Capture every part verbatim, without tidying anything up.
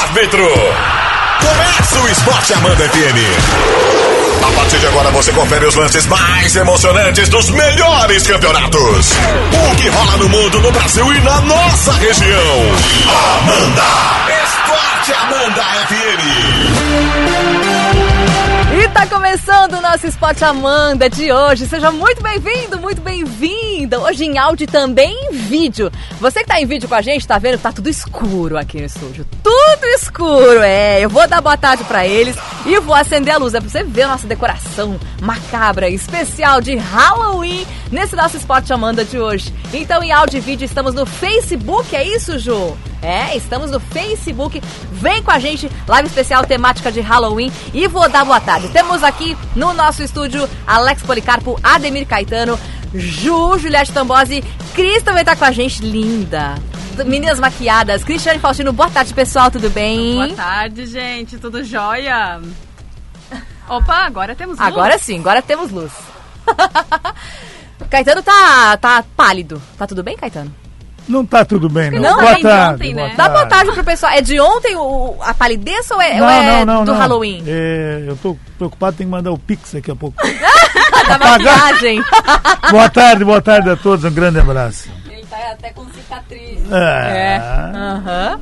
árbitro. Começa o Esporte Amanda F M. A partir de agora você confere os lances mais emocionantes dos melhores campeonatos. O que rola no mundo, no Brasil e na nossa região. Amanda! Esporte Amanda F M. E tá começando o nosso Esporte Amanda de hoje. Seja muito bem-vindo, muito bem-vinda. Hoje em áudio e também em vídeo. Você que tá em vídeo com a gente, tá vendo? Tá tudo escuro aqui no estúdio. Tudo escuro, é. Eu vou dar boa tarde pra eles e vou acender a luz. É pra você ver a nossa decoração macabra, especial de Halloween nesse nosso Esporte Amanda de hoje. Então, em áudio e vídeo, estamos no Facebook, é isso, Ju? É, estamos no Facebook. Vem com a gente, live especial temática de Halloween. E vou dar boa tarde. Temos aqui no nosso estúdio Alex Policarpo, Ademir Caetano, Ju, Juliette Tambosi, Cris também tá com a gente, linda. Meninas maquiadas, Cristiane Faustino, boa tarde, pessoal, tudo bem? Boa tarde, gente, tudo jóia? Opa, agora temos luz. Agora sim, agora temos luz. Caetano tá, tá pálido. Tá tudo bem, Caetano? Não tá tudo bem, não. Não, boa é tarde, ontem, boa né? Dá tarde. boa tarde pro pessoal. É de ontem o, a palidez ou é, Não, ou é não, não, do não. Halloween? É, eu tô preocupado, tem que mandar o Pix daqui a pouco. Da maquiagem. Boa tarde, boa tarde a todos, um grande abraço. Ele tá até com cicatriz. É. É. Aham.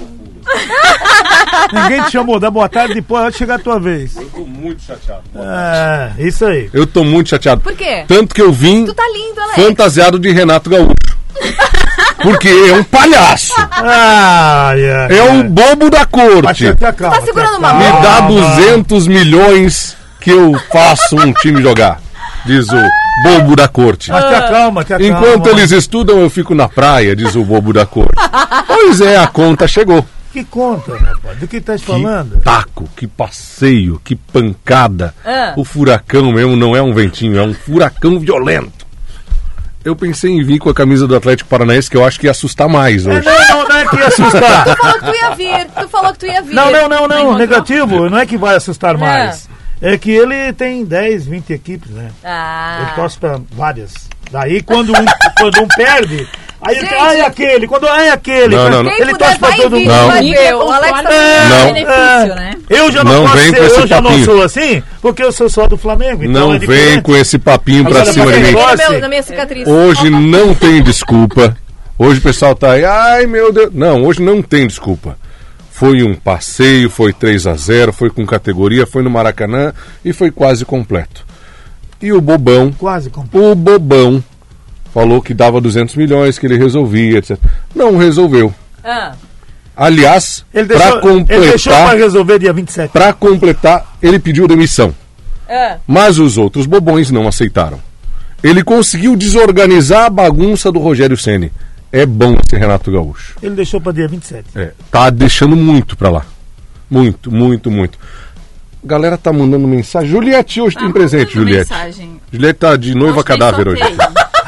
Ninguém te chamou, dá boa tarde, depois vai chegar a tua vez. Eu tô muito chateado. É, isso aí. Eu tô muito chateado. Por quê? Tanto que eu vim Tu tá lindo, Alex. fantasiado de Renato Gaúcho. Porque é um palhaço. Ai, ai, É um bobo da corte. Bate até a calma, Tá segurando até a uma calma. Me dá Calma. duzentos milhões que eu faço um time jogar. Diz o bobo da corte. Até a calma, até a calma. Enquanto eles estudam, eu fico na praia, diz o bobo da corte. Pois é, a conta chegou. Que conta, rapaz? Do que estás falando? Que taco, que passeio, que pancada. Ah. O furacão mesmo não é um ventinho, é um furacão violento. Eu pensei em vir com a camisa do Atlético Paranaense, que eu acho que ia assustar mais É, hoje. não, não, não é que ia assustar. Tu falou que tu ia vir. Tu falou que tu ia vir. Não, não, não, não, encontrou? negativo, não é que vai assustar mais. É que ele tem dez, vinte equipes, né? Ah. Ele torce pra várias. Daí quando um, quando um perde, aí ele Gente. ai aquele, quando ai aquele, Não, não, não. Quem ele puder torce pra vai todo vir, mundo. Não. vai ver. O Alex tá... Não. benefício, né? Eu já não, Não posso vem ser, com esse eu já não papinho. sou assim, porque eu sou só do Flamengo. Então Não é vem diferente. com esse papinho pra Agora, cima de você mim. gosta? Na, meu, na minha cicatriz. Hoje não tem desculpa. Hoje o pessoal tá aí, ai meu Deus. Não, hoje não tem desculpa. Foi um passeio, foi três a zero, foi com categoria, foi no Maracanã e foi quase completo. E o bobão, Quase com o bobão, falou que dava duzentos milhões, que ele resolvia, etcétera. Não resolveu. Ah. Aliás, Ele para deixou, ele deixou pra completar, resolver dia vinte e sete. para completar, ele pediu demissão. Ah. Mas os outros bobões não aceitaram. Ele conseguiu desorganizar a bagunça do Rogério Ceni. É bom esse Renato Gaúcho. Ele deixou pra dia vinte e sete. É, tá deixando muito pra lá. Muito, muito, muito. A galera tá mandando mensagem. Juliette hoje tem Ah, presente, mandando Juliette. mensagem. Juliette tá de noiva Hoje tem cadáver hoje. sorteio.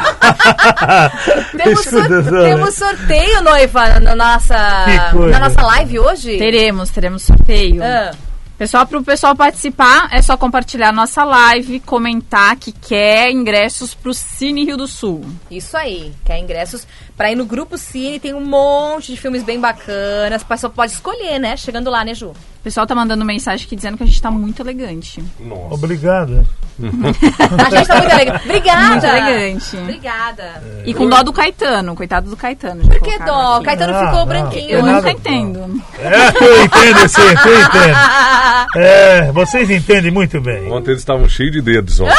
Temos, sor- Escuta só, né? temos sorteio, noiva, na nossa, Que coisa. na nossa live hoje? Teremos, teremos sorteio. Ah. Pessoal, para o pessoal participar, é só compartilhar a nossa live, comentar que quer ingressos pro Cine Rio do Sul. Isso aí, quer ingressos pra ir no Grupo Cine, tem um monte de filmes bem bacanas, o pessoal pode escolher, né? Chegando lá, né, Ju? O pessoal tá mandando mensagem aqui dizendo que a gente tá muito elegante. Nossa. Obrigado. A gente tá muito elegante. Obrigada! Muito elegante. Obrigada. E com dó do Caetano, coitado do Caetano. Por que dó? O Caetano Não, ficou não. branquinho. Eu Nada, nunca dó. entendo. É, eu entendo, sim, eu entendo. É, vocês entendem muito bem. Ontem eles estavam cheios de dedos. Ontem,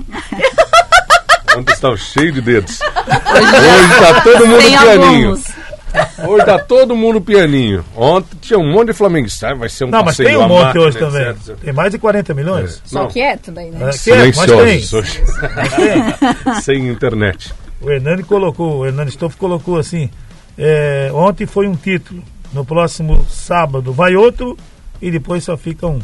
ontem estavam cheios de dedos. Hoje tá todo mundo Tem pianinho. alguns. Hoje tá todo mundo pianinho. Ontem tinha um monte de flamenguista. Ah, vai ser um Não, mas passeio tem um à monte máquina, hoje também. etcétera. Tem mais de quarenta milhões. Só Não. quieto daí, né? É, que é, mas tem. Silenciosos hoje. Tem. Sem internet. O Hernani colocou, o Hernani Stoff colocou assim, é, ontem foi um título, no próximo sábado vai outro e depois só fica um.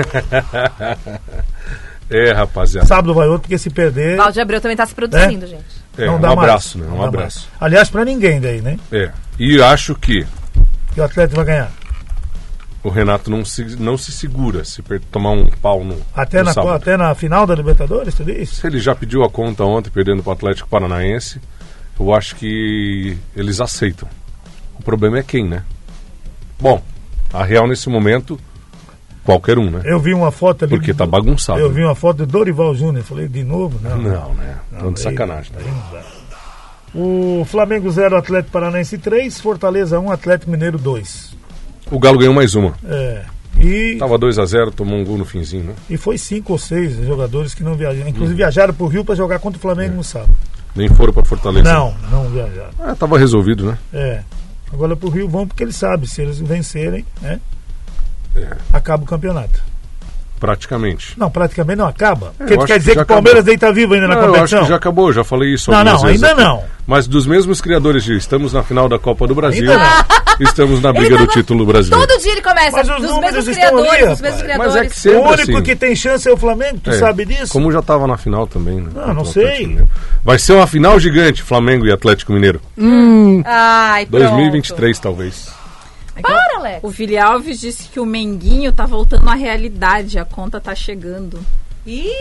É, rapaziada. Sábado vai outro, porque se perder, Valde Abreu também tá se produzindo, gente. É, não um dá abraço, mais. né? Um Não dá abraço. mais. Aliás, pra ninguém daí, né? É. E acho que Que o Atlético vai ganhar. o Renato não se, não se segura se per- tomar um pau no, Até no na, sábado. até na final da Libertadores, tu diz? Se ele já pediu a conta ontem, perdendo para o Atlético Paranaense, eu acho que eles aceitam. O problema é quem, né? Bom, A real, nesse momento, qualquer um, né? Eu vi uma foto ali. Porque tá bagunçado. Eu vi uma foto do Dorival Júnior. Falei, de novo? Não, Não, né? Não, de sacanagem. Aí, aí não dá. O Flamengo zero, Atlético Paranaense três, Fortaleza um, Atlético Mineiro dois. O Galo ganhou mais uma. É. E, Tava dois a zero, tomou um gol no finzinho, né? e foi cinco ou seis jogadores que não viajaram. Inclusive viajaram pro Rio para jogar contra o Flamengo É. no sábado. Nem foram pra Fortaleza. Não, não viajaram. Ah, tava resolvido, né? É. Agora pro Rio vão porque eles sabem, se eles vencerem, né? É. Acaba o campeonato. Praticamente. Não, praticamente não acaba. É, Porque eu acho quer que dizer que já o Palmeiras acabou. aí tá vivo ainda na Não, eu acho competição? que já acabou, já falei isso Não, algumas não, vezes ainda aqui. não. Mas dos mesmos criadores de estamos na final da Copa do Brasil, Ainda estamos na briga Ele do tava- título brasileiro. Todo dia ele começa, Mas os dos números mesmos estão ali, criadores, dos rapaz. mesmos Mas criadores. é que O sempre único assim. que tem chance é o Flamengo, tu É, sabe disso? Como já estava na final também, né? Ah, não Contra o sei. Atlético Mineiro. Vai ser uma final gigante, Flamengo e Atlético Mineiro. Ai, pronto. dois mil e vinte e três, talvez. Para, Alex. O Vili Alves disse que o Menguinho tá voltando à realidade, a conta tá chegando. Ih,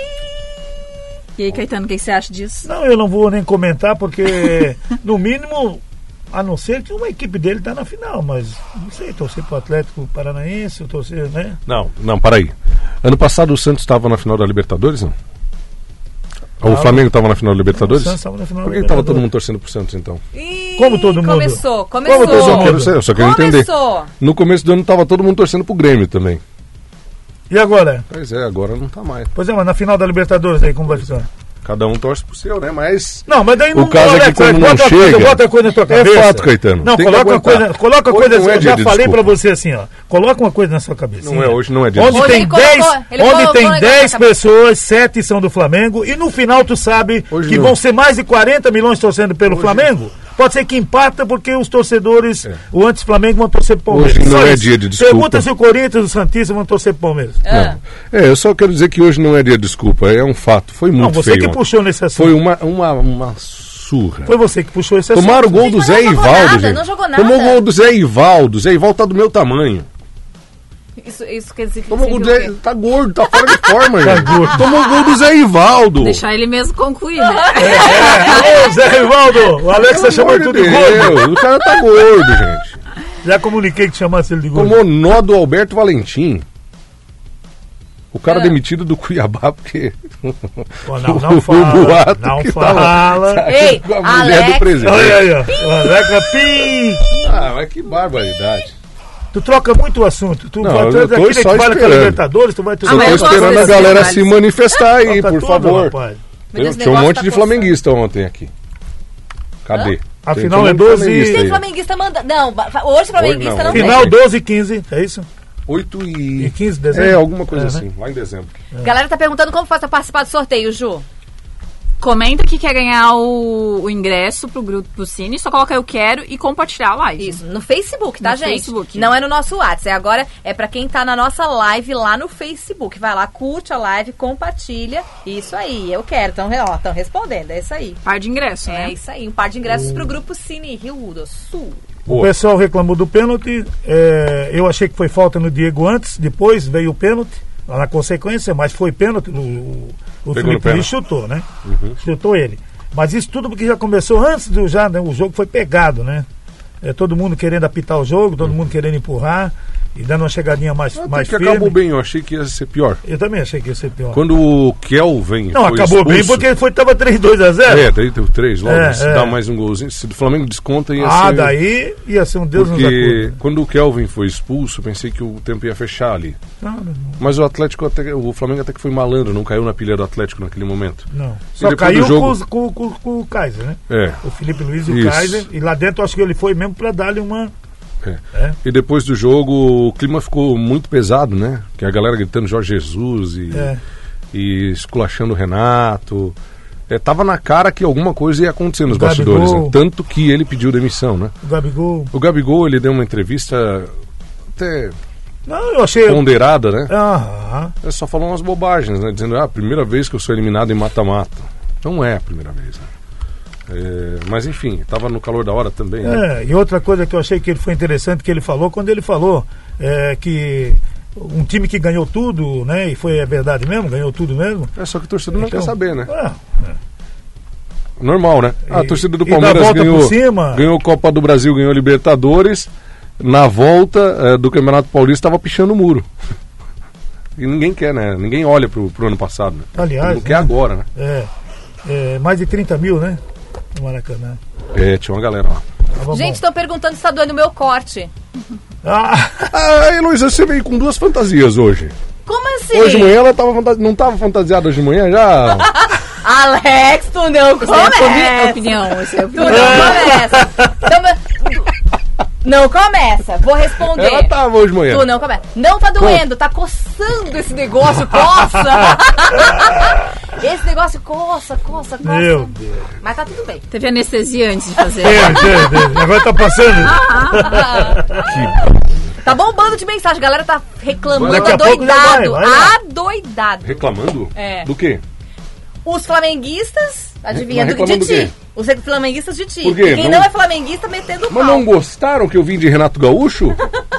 E aí, Caetano, o que você acha disso? Não, eu não vou nem comentar, porque, no mínimo, a não ser que uma equipe dele tá na final, mas não sei, torcer pro Atlético Paranaense, torcer, né? Não, não, para aí. Ano passado o Santos estava na final da Libertadores, não? Ou o Tava. Flamengo estava na final da Libertadores? O Santos tava na final Por da que estava todo Libertadores. mundo torcendo pro Santos, então? ih, Como todo mundo? Começou, começou. Como todo Eu só mundo? quero, ser- eu só quero entender. Começou. No começo do ano estava todo mundo torcendo pro Grêmio também. E agora? Pois é, agora não tá mais. Pois é, mas na final da Libertadores aí, como vai ficar? Cada um torce pro seu, né? Mas Não, mas daí O caso é que Alex, quando não bota a coisa- chega, bota a coisa na tua é cabeça. fato, Caetano. Não, Tem que coloca uma aguentar. coisa, coloca uma Hoje coisa não é assim, eu dia já de falei pra desculpa. você assim, ó. Coloca uma coisa na sua cabeça. não é hoje, não é dia. Onde Hoje tem ele colocou- dez, ele onde colocou tem um negócio dez na cabeça. pessoas, sete são do Flamengo, e no final tu sabe Hoje que não. vão ser mais de quarenta milhões torcendo pelo Flamengo. Pode ser que empata porque os torcedores, É. o antes-Flamengo, vão torcer pro Palmeiras. Hoje não Só é isso. dia de desculpa. Pergunta se o Corinthians e o Santista vão torcer pro Palmeiras. Ah. Não. É, eu só quero dizer que hoje não é dia de desculpa, é um fato. Foi muito Não, você feio. que ontem. puxou nesse assunto. Foi uma, uma, uma surra. Foi você que puxou esse assunto. Tomaram o gol Gente, do mas Zé não jogou Ivaldo, nada, gente. não jogou nada. Tomou o gol do Zé Ivaldo. Zé Ivaldo tá do meu tamanho. Isso, isso quer dizer que Tomou o gol do significa Zé... o quê? Tá gordo, tá fora de forma, Tá gente. gordo. Tomou o gol do Zé Ivaldo. Deixar ele mesmo concluir, né? É, alô, Zé Rivaldo, o Alex tá Pelo chamando amor tudo de de gordo. Deus, o cara tá gordo, gente. Já comuniquei que chamasse ele de gordo. Tomou nó do Alberto Valentim. O cara É. demitido do Cuiabá porque... Pô, não, o não fala, boato não que fala. tava Ei, com a mulher Alex. do presidente. Olha aí, ó. O Alex é pi. Ah, mas que barbaridade. Tu troca muito o assunto. Tu Não, vai eu tu é tô daquele só que fala com a esperando. Libertadores, tu vai tu Ah, Só mas tô eu gosto esperando a desse galera detalhe. se manifestar aí, Troca por tudo, favor. rapaz. Meu Deus, Eu, tinha um negócio monte tá de coçando. flamenguista ontem aqui. Cadê? Afinal, Tem- é tinha um monte de doze flamenguista Tem aí. flamenguista mandando. Não, fa- hoje flamenguista Hoje não, não, tem. Final doze e quinze, é isso? oito e... E quinze de dezembro? É, alguma coisa É, né? assim, lá em dezembro. A galera tá perguntando como faz pra participar do sorteio, Ju. Comenta que quer ganhar o, o ingresso pro grupo pro Cine, só coloca eu quero e compartilhar a live. Isso, no Facebook, tá, No gente? Facebook. Não é no nosso WhatsApp. É agora é pra quem tá na nossa live lá no Facebook. Vai lá, curte a live, compartilha. Isso aí, eu quero. Então, ó, estão respondendo. É isso aí. Par de ingresso, É né? isso aí, um par de ingressos pro grupo Cine Rio do Sul. O Pô, pessoal reclamou do pênalti. é, eu achei que foi falta no Diego antes, depois veio o pênalti, lá na consequência, mas foi pênalti. O, o, o Pegou no Felipe Luiz pênalti. chutou, né? Chutou ele. Mas isso tudo porque já começou antes do já, né? O jogo foi pegado, né? É, todo mundo querendo apitar o jogo, todo mundo querendo empurrar e dando uma chegadinha mais, até mais que firme. acabou bem, eu achei que ia ser pior. Eu também achei que ia ser pior. Quando o Kelvin Não, foi acabou bem expulso- porque foi, tava três dois a zero. É, daí teve três logo, É, se é. dá mais um golzinho, se o Flamengo desconta ia Ah, ser... daí ia ser um Deus nos Porque acuda. quando o Kelvin foi expulso, eu pensei que o tempo ia fechar ali. Não, não, Mas o Atlético até, o Flamengo até que foi malandro, não caiu na pilha do Atlético naquele momento. não. Só depois caiu do jogo- com, os- com, com, com o Kaiser, né? É. O Felipe Luiz e o Isso. Kaiser. E lá dentro eu acho que ele foi mesmo pra dar-lhe uma. É. É. E depois do jogo, o clima ficou muito pesado, né? Que a galera gritando Jorge Jesus e, É. e esculachando o Renato. É, tava na cara que alguma coisa ia acontecer nos O bastidores, Gabigol. né? Tanto que ele pediu demissão, né? O Gabigol. O Gabigol, ele deu uma entrevista até Não, eu achei. ponderada, né? Aham. Ele só falou umas bobagens, né? Dizendo, ah, a primeira vez que eu sou eliminado em mata-mata. Não é a primeira vez, né? É, mas enfim, estava no calor da hora também, né? É, e outra coisa que eu achei que ele foi interessante que ele falou, quando ele falou é, que um time que ganhou tudo, né? E foi é verdade mesmo, ganhou tudo mesmo. É só que o torcedor não Então, quer saber, né? ah, Normal, né? Ah, a E- torcida do e dá Palmeiras volta por ganhou, cima. ganhou Copa do Brasil, ganhou Libertadores na volta eh, do Campeonato Paulista estava pichando o muro. E ninguém quer, né? Ninguém olha pro, pro ano passado. Né? Aliás, não quer né? agora, né? É, é, mais de trinta mil, né? No Maracanã. É, tinha uma galera lá. Tava Gente, bom. estão perguntando se tá doendo o meu corte. Ah, Ah, Heloísa, você veio com duas fantasias hoje. Como assim? Hoje de manhã ela tava fantasi... não estava fantasiada hoje de manhã já? Alex, tu não Isso é começa. opinião, isso é Tu opinião. não começa. Então, não começa. Vou responder. Ela tava hoje de manhã. Tu não começa. Não tá doendo, tá coçando esse negócio, coça. Esse negócio coça, coça, coça. meu Deus. Mas tá tudo bem. Teve anestesia antes de fazer. É, é, é. Agora tá passando. Tá bombando de mensagem, a galera tá reclamando, Daqui a pouco já vai, adoidado, vai lá. adoidado. Reclamando? É. Do quê? Os flamenguistas, adivinha, Mas do, de reclamando do ti. quê? Os flamenguistas de ti. Por quê? E quem Não- não é flamenguista metendo o Mas pau. não gostaram que eu vim de Renato Gaúcho?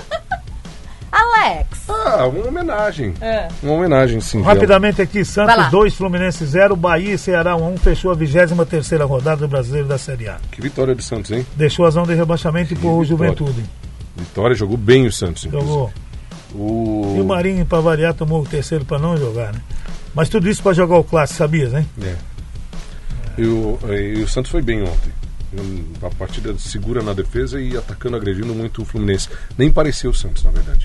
Alex. Ah, uma homenagem. É. Uma homenagem, sim. Rapidamente aqui, Vai lá. Santos dois, Fluminense zero, Bahia e Ceará um a um, fechou a vigésima terceira rodada do Brasileiro da Série A. Que vitória do Santos, hein? Deixou a zona de rebaixamento e empurrou o vitória. Juventude. Vitória, jogou bem o Santos. inclusive. Jogou. O... E o Marinho, para variar, tomou o terceiro para não jogar, né? Mas tudo isso para jogar o clássico, sabias, né? É. E o, e o Santos foi bem ontem. A partida segura na defesa e atacando, agredindo muito o Fluminense. Nem pareceu o Santos, na verdade.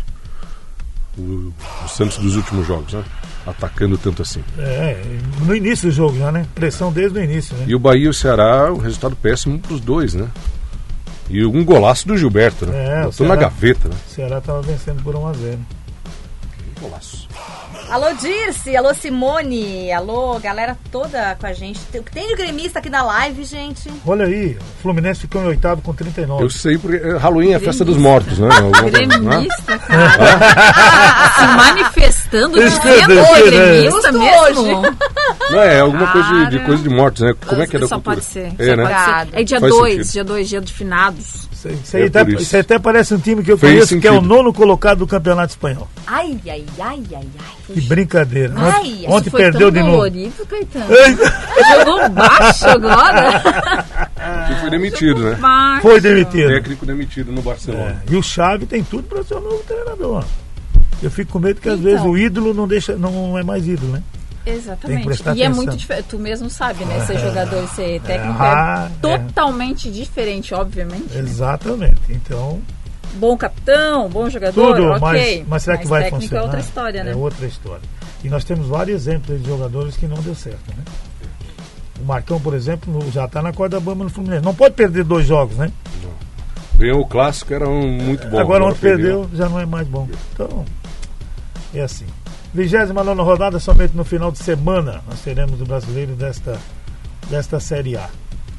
O, o Santos dos últimos jogos, né? Atacando tanto assim. É, no início do jogo já, né? Pressão desde o início, né? E o Bahia e o Ceará, o resultado péssimo pros dois, né? E um golaço do Gilberto, né? É, o Botou na Ceará- gaveta, né? O Ceará estava vencendo por um a zero. Um golaço. Alô, Dirce. Alô, Simone. Alô, galera toda com a gente. Tem- Tem de gremista aqui na live, gente. Olha aí, o Fluminense ficou em oitavo com trinta e nove. Eu sei porque é, Halloween é a festa dos mortos, né? Alguma coisa, né? Gremista, cara. Se manifestando Isso, dizendo isso, que isso, gremista Justo mesmo. Não, é alguma coisa de, de Cara. coisa de mortos, né? Como é que é da Só cultura? pode ser. É, só né? pode ser. É dia Faz dois, sentido. dia dois, dia de finados. Isso, aí- isso aí É até, por isso. isso aí até parece um time que eu Fez conheço, que é o sentido. nono colocado do Campeonato Espanhol. Ai, ai, ai, ai, ai. Que brincadeira. Ai, Ontem, isso ontem Foi perdeu tão de novo. dolorido, Caetano. Jogou baixo agora. Que foi demitido, né? Baixo. Foi demitido. Técnico demitido no Barcelona. É, e o Xavi tem tudo para ser o novo treinador. Eu fico com medo que às Então. vezes o ídolo não deixa, não é mais ídolo, né? Tem que Exatamente. prestar E é atenção. muito diferente. Tu mesmo sabe, né? Ser jogador e ser técnico Ah, é totalmente diferente, obviamente. né? Exatamente. Então, Bom capitão, bom jogador, tudo, ok. mas, mas será que vai técnico funcionar? é outra história, né? É outra história. E nós temos vários exemplos de jogadores que não deu certo, né? O Marcão, por exemplo, no- já está na corda bamba no Fluminense. Não pode perder dois jogos, né? Ganhou o clássico, era um muito bom. Agora ontem perdeu, já não é mais bom. Então, é assim. vigésima nona rodada, somente no final de semana nós teremos o brasileiro desta, desta Série A.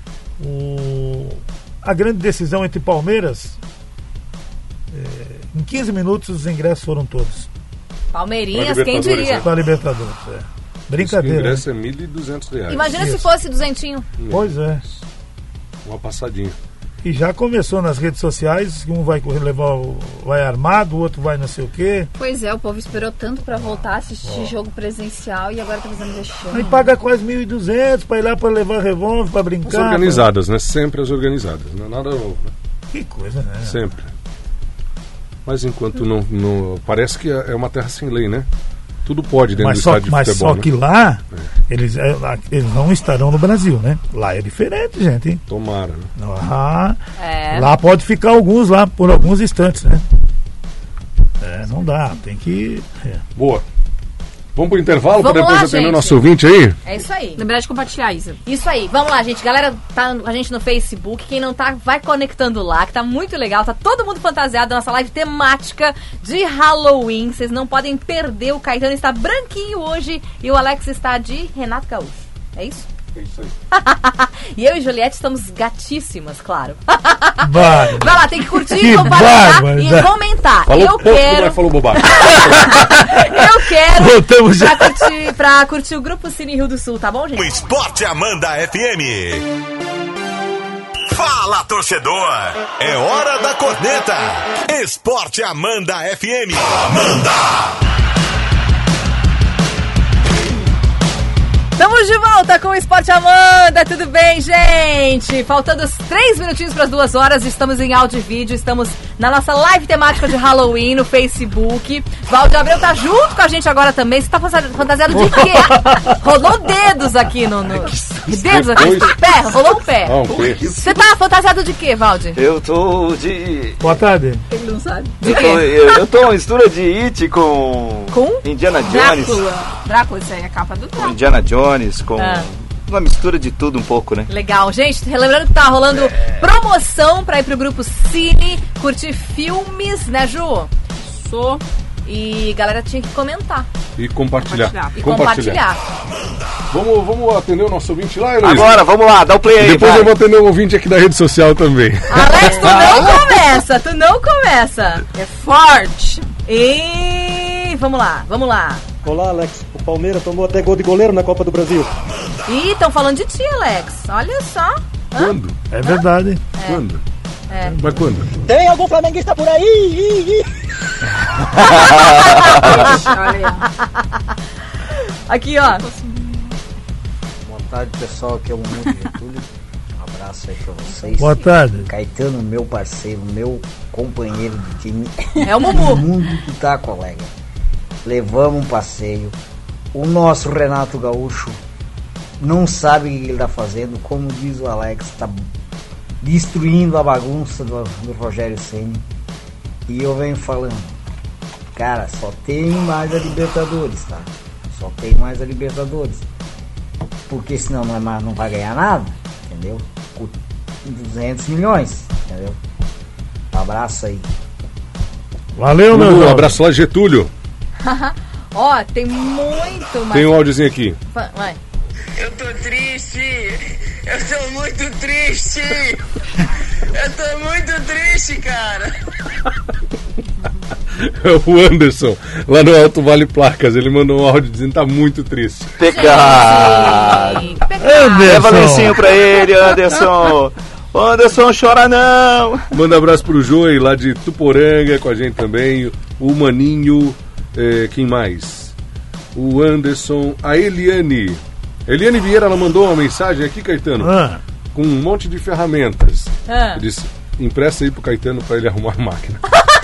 O, a grande decisão entre Palmeiras, é, em quinze minutos os ingressos foram todos Palmeirinhas, Pra quem Libertadores, diria? né? para a Libertadores. É. O Brincadeira. ingresso né? é mil e duzentos reais. Imagina se Isso. fosse duzentinho. Pois é. Uma passadinha. E já começou nas redes sociais, um vai levar o, vai armado, o outro vai não sei o quê. Pois é, o povo esperou tanto pra voltar a assistir jogo presencial e agora tá fazendo Aí vexame. paga quase mil e duzentos para ir lá para levar revólver, para As brincar. organizadas, né? Sempre as organizadas. Não é nada novo, né? Que coisa, né? Sempre. Mas enquanto não, não. Parece que é uma terra sem lei, né? Tudo pode dentro Mas do só, estádio de mas futebol. só né? que lá, eles, é, lá, eles não estarão no Brasil, né? Lá é diferente, gente. Hein? Tomara, né? Lá, É. lá pode ficar alguns lá por alguns instantes, né? É, não dá, tem que. É. Boa. Vamos pro intervalo para Vamos depois lá, atender gente. o nosso ouvinte aí? É isso aí. Lembrar de compartilhar, Isa. Isso aí, vamos lá, gente. Galera, tá com a gente no Facebook. Quem não tá, vai conectando lá, que tá muito legal. Tá todo mundo fantasiado. Nossa live temática de Halloween. Vocês não podem perder. O Caetano está branquinho hoje e o Alex está de Renato Gaúcho. É isso? É isso aí. E eu e Juliette estamos gatíssimas, claro. Vai. Vai lá, tem que curtir, Que compartilhar bárbaro, e né? comentar. Falou eu pouco, quero, mas falou bobagem. eu quero Voltamos já. pra curtir, pra curtir o Grupo Cine Rio do Sul, tá bom, O gente? Esporte Amanda F M. Fala, torcedor! É hora da corneta! Esporte Amanda F M. Amanda! Estamos de volta com o Esporte Amanda, tudo bem, gente? Faltando os três minutinhos para as duas horas, estamos em áudio e vídeo, estamos na nossa live temática de Halloween no Facebook. Valdir Abreu tá junto com a gente agora também. Você tá fantasiado de quê? Rolou dedos aqui no... no... Dedos aqui, pé, rolou um pé. Você tá fantasiado de quê, Valdir? Eu tô de... Boa tarde. Ele não sabe. De eu, quê? tô, eu, eu tô uma mistura de It com... Com? Indiana Jones. Drácula. Drácula, isso aí é a capa do Com Drácula. Indiana Jones, com... Ah. Uma mistura de tudo um pouco, né? Legal, gente, lembrando que tá rolando promoção pra ir pro grupo Cine, curtir filmes, né, Ju? Sou. E galera tinha que comentar E compartilhar. Compartilhar. e compartilhar. Vamos, vamos atender o nosso ouvinte lá, Heloísa? Agora, vamos lá, dá o play aí, Depois vai. eu vou atender o ouvinte aqui da rede social também. Alex, tu não começa, tu não começa. É forte. E vamos lá, vamos lá. Olá, Alex. O Palmeiras tomou até gol de goleiro na Copa do Brasil. Ih, estão falando de ti, Alex. Olha só. Quando? É verdade. Quando? É. Mas quando? Tem algum flamenguista por aí? Ih, ih. Olha aí. Aqui, ó. Boa tarde, pessoal. Aqui é o Mundo Getúlio. Um abraço aí pra vocês. Boa tarde. Caetano, meu parceiro, meu companheiro de time. É o Mumu. O mundo que tá, colega. Levamos um passeio. O nosso Renato Gaúcho não sabe o que ele tá fazendo. Como diz o Alex, tá destruindo a bagunça do, do Rogério Ceni. E eu venho falando, cara, só tem mais a Libertadores, tá? Só tem mais a Libertadores. Porque senão não, é mais, não vai ganhar nada, entendeu? Com duzentos milhões, entendeu? Um abraço aí. Valeu, meu Um irmão. abraço lá, Getúlio. Ó, tem muito mais. Tem um áudiozinho aqui. Fa- Vai. Eu tô triste, eu tô muito triste, eu tô muito triste, cara. O Anderson, lá no Alto Vale Placas, ele mandou um áudio dizendo que tá muito triste. Pecado. Sim, pecado. Leva lencinho pra ele, Anderson. Ô, Anderson, chora não. Manda abraço pro Joey, lá de Tuporanga, com a gente também. O Maninho, eh, quem mais? O Anderson, a Eliane. Eliane Vieira, ela mandou uma mensagem aqui, Caetano, Ah, com um monte de ferramentas. Ah. Disse, empresta aí pro Caetano pra ele arrumar a máquina.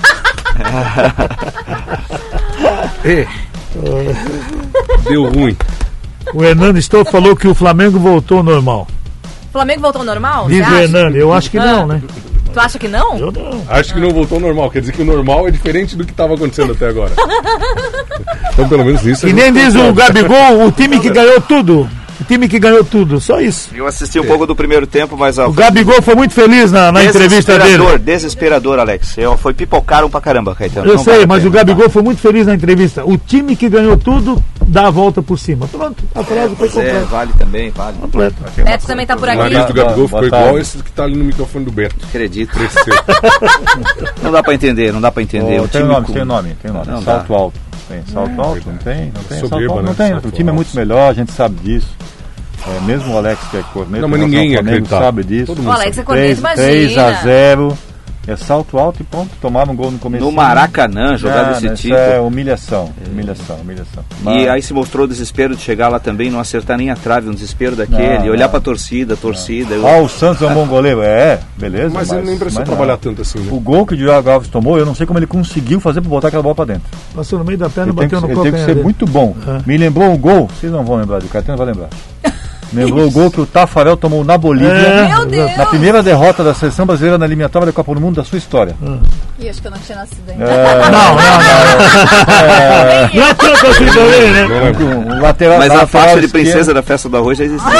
É. Deu ruim. o Hernando Stoff falou que o Flamengo voltou ao normal. O Flamengo voltou ao normal? Diz Você o acha? Hernando. Eu acho que Ah. não, né? Tu acha que não? Eu não. Acho que não voltou ao normal. Quer dizer que o normal é diferente do que estava acontecendo até agora. Então, pelo menos isso. a E gente nem diz o concorda. Gabigol, o time que ganhou tudo. O time que ganhou tudo, só isso. Eu assisti um pouco do primeiro tempo, mas ó, O Gabigol foi muito feliz na, na entrevista desesperador, dele. desesperador, Alex. Eu, foi pipocaram pra caramba, Caetano. Eu Não sei, vale a mas pena. o Gabigol foi muito feliz na entrevista. O time que ganhou tudo dá a volta por cima. Pronto, a frase foi Pois é, completa. vale também, vale. Completa. Beto também tá por O aqui. nariz do Gabigol ficou Boa igual tarde. esse que tá ali no microfone do Beto. Acredito. Cresceu. Não dá pra entender, não dá pra entender. Oh, o tem time nome, com- tem nome, tem nome. Não salto dá. alto. Tem salto alto? Não tem? Não tem Soberba, salto alto? né? Não tem. Salto O time é alto. muito melhor, a gente sabe disso. É, mesmo o Alex, que é corneta, Não, mas do ninguém Flamengo, acreditava. sabe disso. Todo O mundo Alex é sabe. corneta, imagina. três a zero. É salto alto e pronto. Tomaram um gol no começo. No Maracanã, jogar desse tipo. É humilhação, humilhação, humilhação. E Mas- aí se mostrou o desespero de chegar lá também, não acertar nem a trave, um desespero daquele, Não, olhar não. pra torcida, torcida. eu- Ah, o Santos é um bom goleiro. É, beleza. Mas ele nem precisou mas trabalhar não. tanto assim, né? O gol que o Diogo Alves tomou, eu não sei como ele conseguiu fazer pra botar aquela bola pra dentro. Passou no meio da perna, Ele tem que, bateu no ele tem que calcanhar ser dele. muito bom. É. Me lembrou um gol, vocês não vão lembrar, o Caetano vai lembrar. Me lembrou o gol que o Tafarel tomou na Bolívia. É, Meu Deus! Na primeira derrota da seleção brasileira na eliminatória da Copa do Mundo da sua história. Ih, acho que eu não tinha nascido ainda. É, Não, não, não. Não é tanto assim também, né? Não lembro. um lateral, Mas a lateral faixa de esquerdo. princesa da festa do arroz já existia.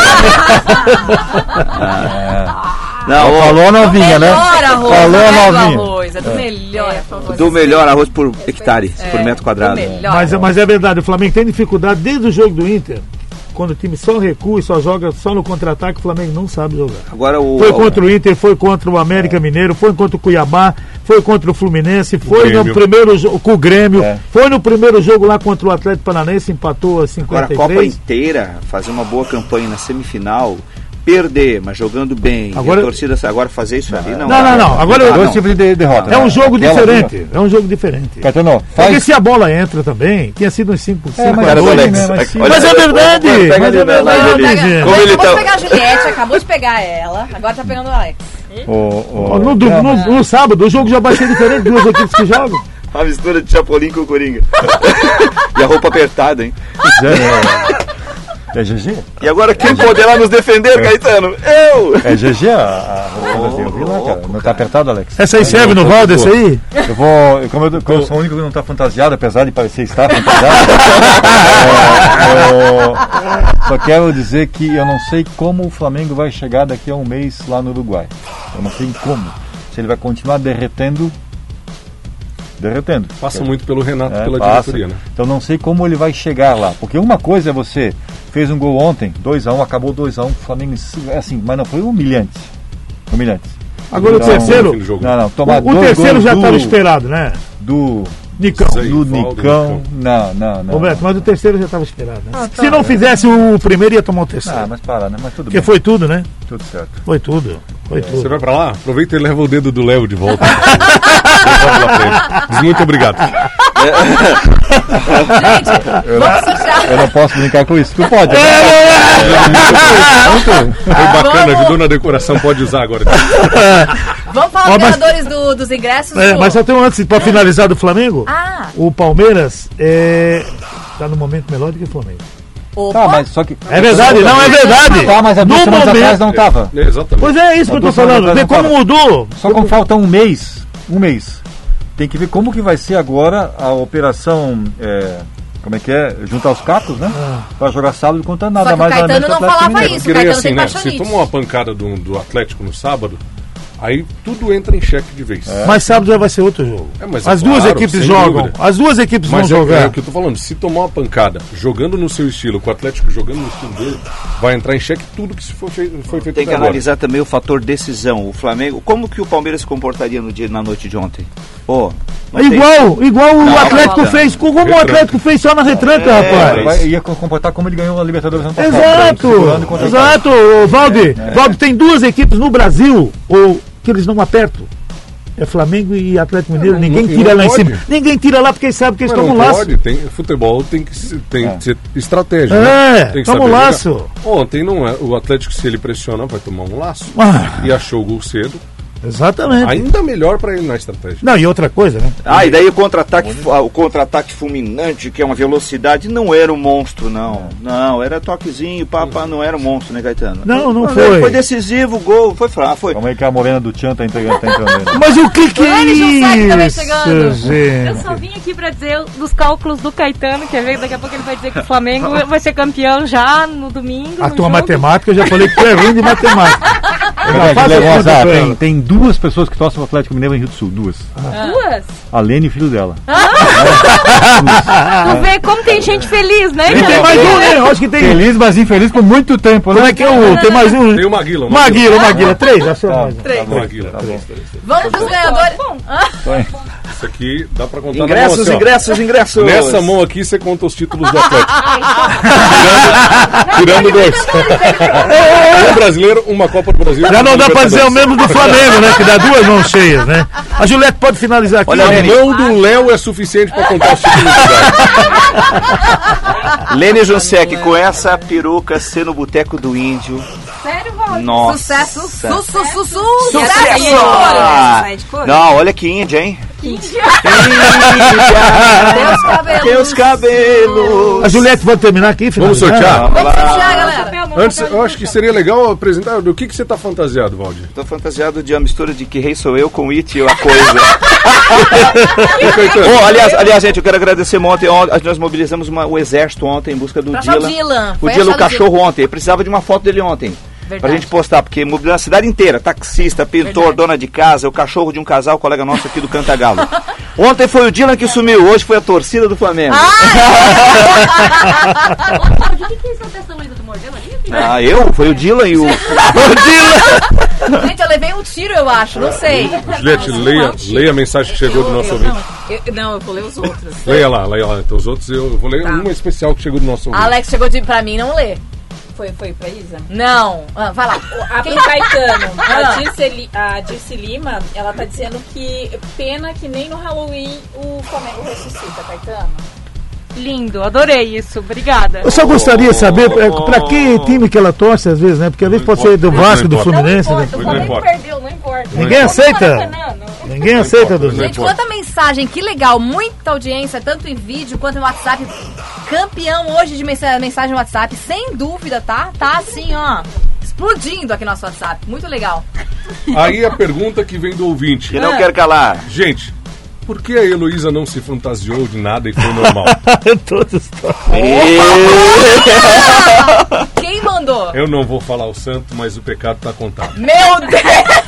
Ah. Não, Ela ó, falou a novinha, né? Melhor arroz, Falou não a é do novinha. arroz, é do melhor arroz. do melhor arroz por hectare, É, por metro quadrado. do melhor. Mas, mas é verdade, o Flamengo tem dificuldade desde o jogo do Inter. Quando o time só recua e só joga só no contra-ataque, o Flamengo não sabe jogar. Agora o. Foi contra o Inter, foi contra o América Mineiro, foi contra o Cuiabá, foi contra o Fluminense, foi no Grêmio. primeiro jogo com o Grêmio, É. foi no primeiro jogo lá contra o Atlético Paranaense, empatou a Agora a cinquenta e Copa três. inteira, fazer uma boa campanha na semifinal, perder, mas jogando bem, Agora- e a torcida agora fazer isso ali, não. Não, não, não. Agora eu- Dois tipos de derrota. É um né? jogo Aquela diferente. É um jogo diferente. Caetano, Porque faz... se a bola entra também, tinha sido uns cinco É, cinco mas a Cara do dois, Alex, né? mas mas sim. olha- Mas é verdade, Pega mas é ali, vai lá, verdade, Juliette. gente. Como ele acabou tá- de pegar a Juliette, acabou de pegar ela, agora tá pegando o Alex. O, o, Ó, No, do- não, no- no sábado, o jogo já vai ser diferente, duas equipes que jogam. Uma mistura de Chapolin com o Coringa. E a roupa apertada, hein? É, é G G? E agora quem poderá nos defender, Caetano? Eu! É G G a, a roupa eu vi lá, cara. Não tá apertado, Alex? Essa aí serve no Valdo, essa aí? Eu vou. Como eu, como eu sou o único que não tá fantasiado, apesar de parecer estar fantasiado, é, eu só quero dizer que eu não sei como o Flamengo vai chegar daqui a um mês lá no Uruguai. Eu não sei como. Se ele vai continuar derretendo. Derretendo. Passa muito pelo Renato, É, pela passa. diretoria, né? Então não sei como ele vai chegar lá. Porque uma coisa é você fez um gol ontem, dois a um, acabou dois a um, Flamengo é assim, mas não foi humilhante. Humilhante. Agora o Então, terceiro. fim do jogo. Não, não, tomar O, o dois terceiro gols já do, estava esperado, né? do, Nicão. Zé. do Valdo, Nicão. Nicão. Não, não, não. Roberto, mas o terceiro já estava esperado, né? Ah, tá. Se não fizesse o primeiro, ia tomar o terceiro. Ah, mas para, né? Mas tudo Porque bem. foi tudo, né? Tudo certo. Foi tudo. Foi Você tudo. vai pra lá? Aproveita e leva o dedo do Léo de volta. Volta lá pra ele. Diz muito obrigado. Gente, vamos sortear. Eu não posso brincar com isso. Tu pode. Foi bacana, Vamos. ajudou na decoração, pode usar agora. Vamos falar Ó, dos mas- ganhadores do- dos ingressos? É, Ju? mas só tem um antes, para finalizar do Flamengo. Ah, O Palmeiras é, tá no momento melhor do que o Flamengo. opa. Tá, mas só que. É verdade, não é verdade. Tá, mas há duas No semanas momento- atrás não tava. É, exatamente. Pois é, isso que eu tô Duas semanas falando. Vê atrás como não mudou. Só como falta um mês. Um mês. Tem que ver como que vai ser agora a operação. É, como é que é? Juntar os cacos, né? Pra jogar sábado contra nada Só que o mais. nada Caetano menos que não Atlético falava Mineiro. isso. Porque daí, Caetano assim, tem né? Se paixonite. tomou uma pancada do, do Atlético no sábado, aí tudo entra em xeque de vez. É, Mas sábado já vai ser outro jogo. mas As é duas claro, equipes sem jogam. dúvida. As duas equipes Mas vão é, jogar. é o que eu tô falando, se tomar uma pancada jogando no seu estilo, com o Atlético jogando no estilo dele, vai entrar em xeque tudo que se foi feito, foi feito Tem que até agora. analisar também o fator decisão. O Flamengo, como que o Palmeiras se comportaria no dia, na noite de ontem? Pô, não tem- Igual, igual o Não, Atlético não, não. fez. Como o Retranca. Atlético fez só na retranca, É, rapaz. Vai, ia co- comportar como ele ganhou a Libertadores ano passado. Exato, segurando e contra- exato, Valde. Valde, tem duas equipes no Brasil ou que eles não apertam. É Flamengo e Atlético Mineiro. Não, Ninguém não- tira não lá pode. em cima. Ninguém tira lá porque sabe que eles Mas tomam não laço. pode, tem, futebol tem que, se- tem É. que ser estratégia. É, né? Tem que toma saber um jogar. laço. Ontem não é, o Atlético, se ele pressionar, vai tomar um laço. Ah, E achou o gol cedo. exatamente. Ainda melhor pra ele na estratégia. Não, e outra coisa, né? Ah, e daí o contra-ataque, fu- ah, o contra-ataque fulminante, que é uma velocidade, não era um monstro, não. Não, era toquezinho, papá, não era um monstro, né, Caetano? Não, não Mas foi. Foi decisivo, o gol, foi fraco, foi. Como é que a morena do Tchan tá entregando, tá entrando aí, né? Mas o que que é Ele já sabe também isso, chegando. Eu gente? só vim aqui pra dizer dos cálculos do Caetano, que ver, daqui a pouco ele vai dizer que o Flamengo vai ser campeão já no domingo. A no tua jogo. matemática, eu já falei que tu é ruim de matemática. Eu já Verdade, faço leva um a conta azar. pra Tem, ela. tem duas pessoas que torcem o Atlético Mineiro em Rio do Sul. Duas. Duas? A Lene e o filho dela. Tu vê como tem gente feliz, né? E tem cara? mais um, né? Eu acho que tem. Feliz, mas infeliz por muito tempo, né? Como é que é o. Tem mais um. Tem o Maguila. o Maguila, Maguila. Três, achou Tá. mais. Três. O Maguila. Tá bom. Vamos pros ganhadores. Isso aqui dá pra contar Ingressos, na mão, assim, ó. ingressos, ingressos. Nessa mão aqui você conta os títulos do Atlético. tirando, tirando dois. Um brasileiro, uma Copa do Brasil. Já não uma dá pra dizer o Libertadores. mesmo do Flamengo, né? Que dá duas mãos cheias, né? A Juliette pode finalizar aqui. Olha, A Lene. mão do Léo é suficiente pra contar os títulos do Atlético. Lene Junsec, com essa peruca ser no boteco do índio. Sério, Valdir? Nossa. Sucesso, su, su, su, su, Sucesso! sucesso. Ah, Sai de cor? não, olha que índia, hein? Teus Índia, cabelos. teus cabelos. A Juliette pode terminar aqui, Vamos finalizar? sortear? Vamos sortear, galera. Antes, eu acho que seria legal apresentar do que, que você tá fantasiado, Valdir. Tô fantasiado de uma mistura de Que Rei Sou Eu com It e a coisa. Ô, Caetano, Oh, aliás, aliás, gente, eu quero agradecer ontem. Ontem nós mobilizamos uma- o exército ontem em busca do Pra achar o Dylan. Dylan. O Foi Dylan, o achado o cachorro ontem. Eu precisava de uma foto dele ontem. Pra Verdade. gente postar, porque mobilizou a cidade inteira. Taxista, pintor, Verdade. dona de casa, o cachorro de um casal, colega nosso aqui do Cantagalo. Ontem foi o Dylan que sumiu, hoje foi a torcida do Flamengo. O que que é essa testa doida do mordeu ali? Ah, eu? Foi o Dylan e o. o Dylan! Gente, eu levei um tiro, eu acho. Não sei. Juliette, leia, leia a mensagem que chegou do nosso Eu- ouvinte. não, eu- não, eu vou ler os outros. Leia lá, leia lá. Então os outros eu vou ler uma especial que chegou do nosso ouvinte. Alex chegou de, pra mim não ler. foi, foi pra Isa? Não. Ah, vai lá. A pro Caetano. A Dirce, a Dirce Lima, ela tá dizendo que pena que nem no Halloween o Flamengo ressuscita, Caetano. Lindo, adorei isso, obrigada. Eu só gostaria de saber é, pra que time que ela torce às vezes, né? Porque às vezes pode ser do Vasco, do Fluminense. Não Né? importa, o Flamengo perdeu, não importa. Ninguém aceita. Ninguém aceita, do Gente, quanta mensagem, que legal. Muita audiência, tanto em vídeo quanto no WhatsApp. Campeão hoje de mensa- mensagem no WhatsApp, sem dúvida, tá? Tá assim, ó, explodindo aqui nosso WhatsApp. Muito legal. Aí a pergunta que vem do ouvinte. Que não quer calar. Gente, por que a Heloísa não se fantasiou de nada e foi normal? Todos Quem mandou? Eu não vou falar o santo, mas o pecado tá contado. Meu Deus!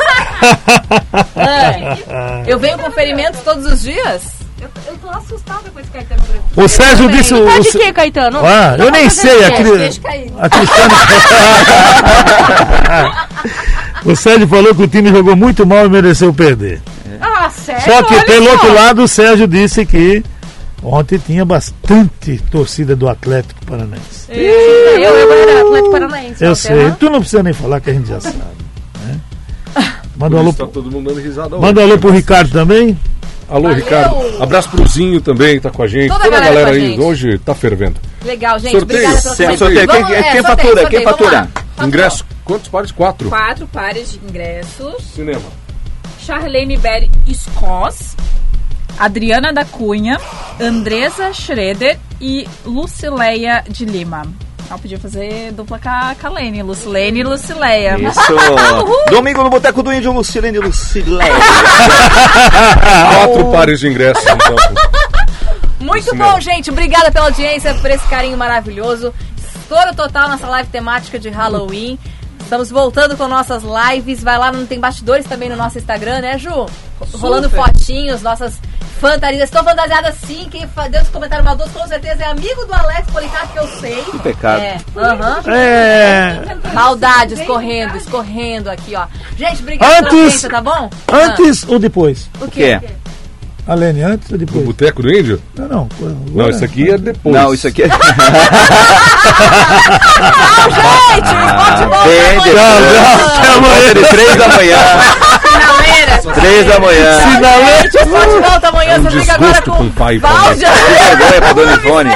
Ah, eu venho com ferimentos todos os dias? Eu, eu tô assustada com esse Caetano. O Sérgio disse... O, Tá o, de quê, Caetano? ah, eu nem sei. A, cri... a Cristiane... O Sérgio falou que o time jogou muito mal e mereceu perder. Ah, sério? Só que Olha pelo só. outro lado o Sérgio disse que ontem tinha bastante torcida do Atlético Paranaense. Eu, eu era Atlético Paranaense. Eu ontem, sei, aham. tu não precisa nem falar que a gente já sabe. Né? Manda um Por alô, isso tá todo mundo dando risada. manda um alô pro Ricardo também. Alô, Valeu. Ricardo. Abraço pro Zinho também, tá com a gente. Toda a Toda a galera galera com a aí gente. hoje tá fervendo. Legal, gente. Sorteio. Obrigada pela Sem sua sorteio. Vamos- Quem- é, quem sorteio, fatura? sorteio, Quem vamos fatura? lá. Fatura. Ingresso, quantos pares? Quatro. Quatro pares de ingressos. Cinema. Charlene Berry Scos, Adriana da Cunha, Andresa Schroeder e Lucileia de Lima. Ela podia fazer dupla com a Kalene, Lucilene e Lucileia. Isso. Domingo no Boteco do Índio, Lucilene e Lucileia. Quatro pares de ingressos, então. Muito Cinema. bom, gente. Obrigada pela audiência, por esse carinho maravilhoso. Estouro total nessa live temática de Halloween. Estamos voltando com nossas lives. Vai lá, não tem bastidores também no nosso Instagram, né, Ju? Rolando fotinhos, nossas fantasias. Estou fantasiada sim. Quem fa- deu esse comentário maldoso com certeza é amigo do Alex Policarpo, que eu sei. Que pecado. É, aham. É, Maldade escorrendo, escorrendo aqui, ó. Gente, obrigada pela Antes- audiência, tá bom? antes ou depois? Ah, o O quê? Alene, antes ou No depois? Boteco do Índio? Não, não. Não, isso aqui é depois. Não, isso aqui é. Gente, o esporte volta Vende. amanhã. Volta de três da manhã. Finaleira. Três da manhã. Gente, o esporte volta amanhã. É um Você fica agora desgosto com com pai e Valja. Que vergonha pra Dona Ivone.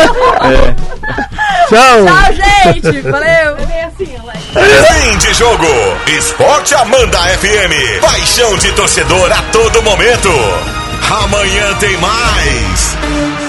Tchau. Tchau, gente. Valeu. Fim de jogo. Esporte Amanda F M. Paixão de torcedor a todo momento. Amanhã tem mais.